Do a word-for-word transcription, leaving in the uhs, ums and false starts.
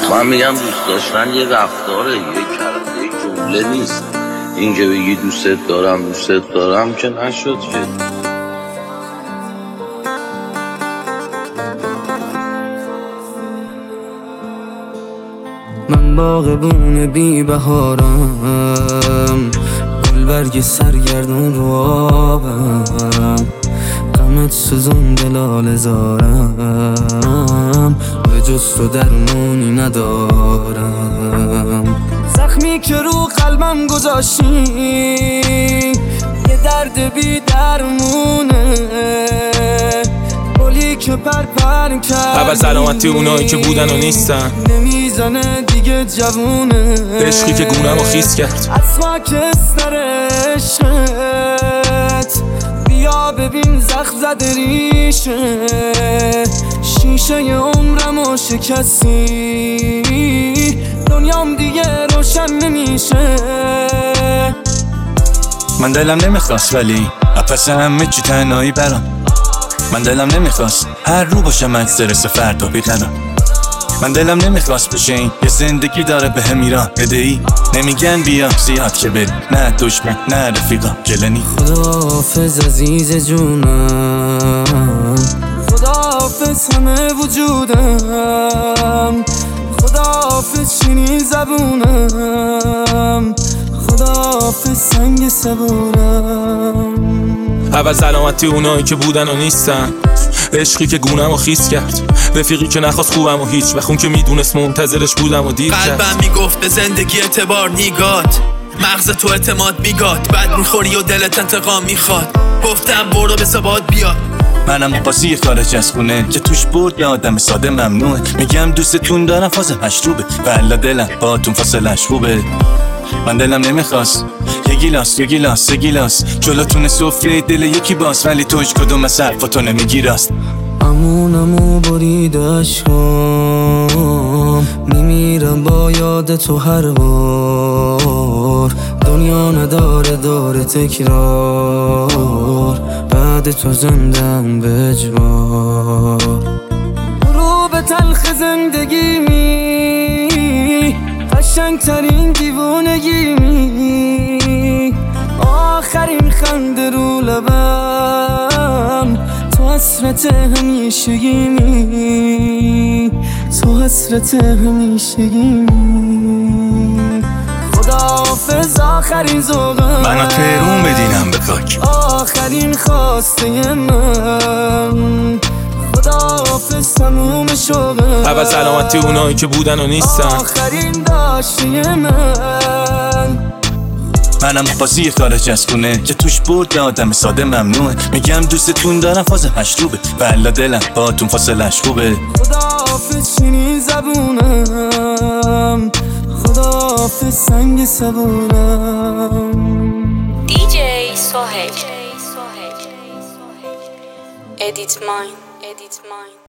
من میگم دوست داشتن یه رفتاره، یه کلمه، یه جمله نیست. این که بگی دوستت دارم دوستت دارم که نشد که. من باغبون بی بهارم، گلبرگ سرگردون رو آبم، غمت سوزون دلال زارم، به جز تو درمونی ندارم. زخمی که رو قلبم گذاشتی یه درد بی درمونه، گلی که پر پر کرد. اول سلامتی اونایی که بودن و نیستن، نمیزنه دیگه جوونه، عشقی که گونم رو خیس کرد. از خاکستر عشقت بیا ببین زخم زده ریشه، شیشه ی عمرم و شکستی، دنیام دیگه روشن نمیشه. من دلم نمیخواست ولی اپس همه چی تنهایی برام. من دلم نمیخواست هر رو باشم اکثرس فردا بیقرم. من دلم نمیخواست بشه این یه زندگی داره به هم ایران بدهی. نمیگن بیا زیاد که بری، نه دشمن نه رفیقا گلنی. خداحافظ عزیز جونم، خداحافظ همه وجودم، خداحافظ شیرین زبونم، خداحافظ سنگ صبورم. اول سلامتی اونایی که بودن و نیستن، عشقی که گونم رو خیس کرد، رفیقی که نخواست خوبم و هیچ وقت، اون که میدونست منتظرش بودم و دیر کرد. قلبم میگفت به زندگی اعتبار نیگات، مغز تو اعتماد میگاد، بعد میخوری و دلت انتقام میخواد. گفتم برو به ثبات بیاد. منم بازی خارج از خونه که توش برد یه آدم ساده ممنوعه. میگم دوستتون دارم فاز مشروبه، والا دلم باتون فاصلش خوبه. من دلم نمیخواست یه گیلاس یه گیلاس یه گیلاس جلوتون سفره دل یکی باز، ولی توش کدوم از حرفاتو نمیگی راست. امونمو برید عشقام، میمیرم با یاد تو هر بار، دنیا نداره داره تکرار، بعد تو زندم به اجبار. برو به تلخ زندگی می قشنگ ترین دیوونگی می، آخرین خنده رو لبم، تو حسرت همیشگی می، تو حسرت همیشگی می. خداحافظ آخرین ذوقم، منو تهرون بدینم به خاک، آخرین خواسته من، خداحافظ تموم شوقم. اول سلامتی اونایی که بودن و نیستن، آخرین داشته من. منم بازی خارج از خونه که توش برد یه آدم ساده ممنوعه. میگم دوستتون دارم فاز مشروبه، والا دلم باتون فاصلش خوبه. خداحافظ شیرین زبونم، خداحافظ سنگ صبورم. دی جی سوهج Edit Mind Edit Mind